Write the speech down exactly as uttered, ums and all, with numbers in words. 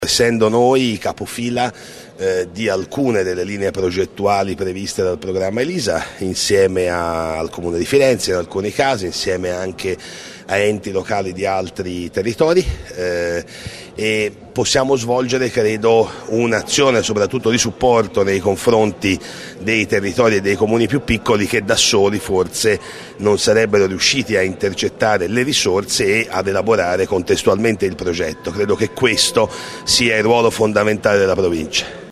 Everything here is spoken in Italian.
Essendo noi capofila eh, di alcune delle linee progettuali previste dal programma ELISA, insieme a, al Comune di Firenze in alcuni casi, insieme anche a enti locali di altri territori, eh, e possiamo svolgere, credo, un'azione soprattutto di supporto nei confronti dei territori e dei comuni più piccoli che da soli forse non sarebbero riusciti a intercettare le risorse e ad elaborare contestualmente il progetto. Credo che questo sia il ruolo fondamentale della provincia.